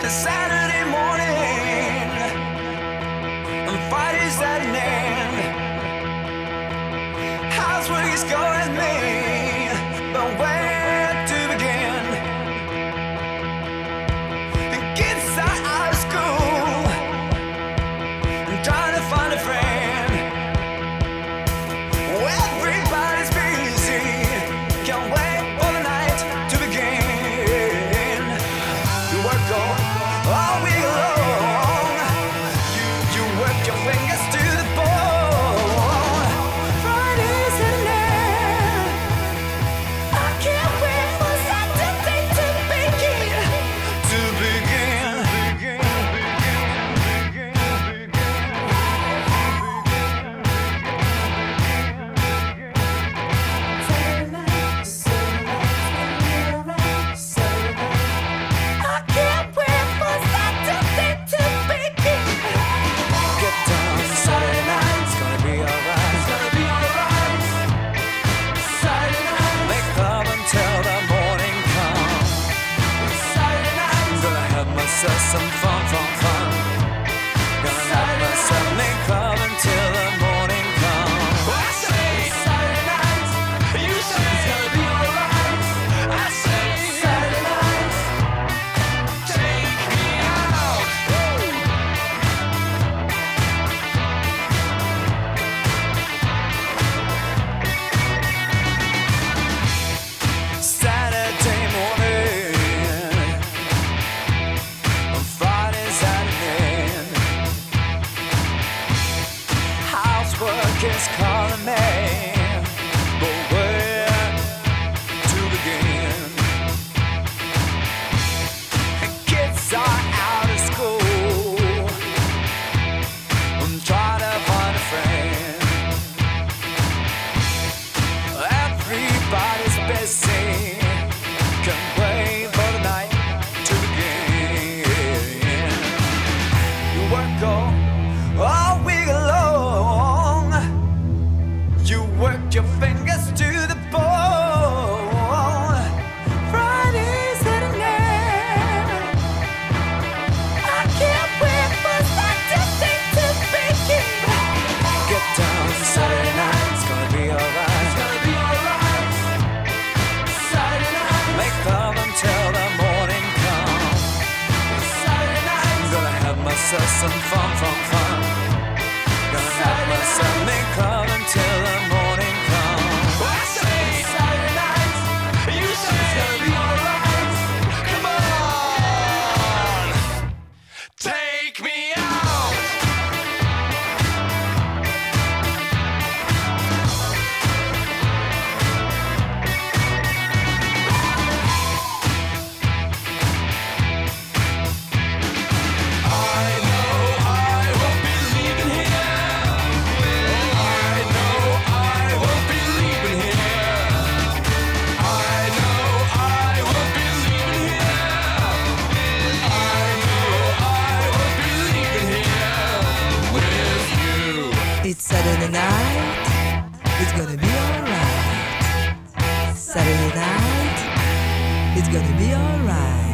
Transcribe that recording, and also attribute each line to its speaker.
Speaker 1: Saturday morning, and Friday's at an end. How's week's going me, but where to begin? The kids are out of school and trying to find a friend. Everybody's busy, can't wait for the night to begin. You work all week long, you work your fingers to the bone. Friday's at an end. I can't wait for Saturday to begin. To begin. I can't wait for Saturday to begin. Get down Saturday night, it's gonna be alright. It's gonna be alright. Saturday night, make love until the morning comes. Saturday night, I'm gonna have myself some fun. Gonna have myself make love until the morning comes. I say Saturday night, you say it's gonna be alright. I say Saturday night, take me out. Saturday morning, on Friday's at an end. Housework is calling me, but where to begin? Kids are out of school, I'm trying to find a friend. Everybody's busy, can't wait for the night to begin. You work all week long, you work your fingers to the bone. Friday's at an end. I can't wait for Saturday to begin. Get down Saturday night, it's gonna be alright. It's gonna be alright. Saturday night, make love until the morning comes. Saturday night, I'm gonna have myself some fun. Gonna have myself make love until the morning comes. I say Saturday night, you say it's gonna be alright. Come on, take me out. I know I won't be leaving here. I know I won't be leaving here. I know I won't be leaving here. I know I won't be leaving here with you.
Speaker 2: It's Saturday night, it's gonna be alright. Saturday night, it's gonna be alright.